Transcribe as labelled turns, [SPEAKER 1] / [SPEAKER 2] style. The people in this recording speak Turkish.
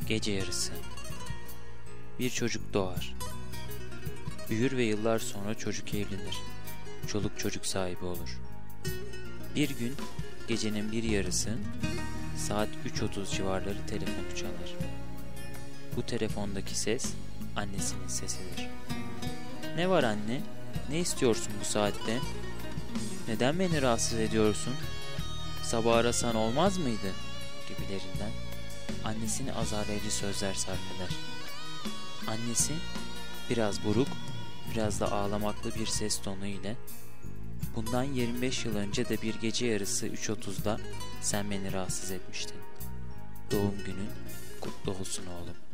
[SPEAKER 1] Gece yarısı. Bir çocuk doğar. Büyür ve yıllar sonra çocuk evlenir. Çoluk çocuk sahibi olur. Bir gün gecenin bir yarısı saat 3:30 civarları telefonu çalar. Bu telefondaki ses annesinin sesidir. "Ne var anne? Ne istiyorsun bu saatte? Neden beni rahatsız ediyorsun? Sabah arasan olmaz mıydı?" gibilerinden annesini azarlayıcı sözler sarf eder. Annesi biraz buruk, biraz da ağlamaklı bir ses tonu ile "Bundan 25 yıl önce de bir gece yarısı 3:30'da sen beni rahatsız etmiştin. Doğum günün kutlu olsun oğlum."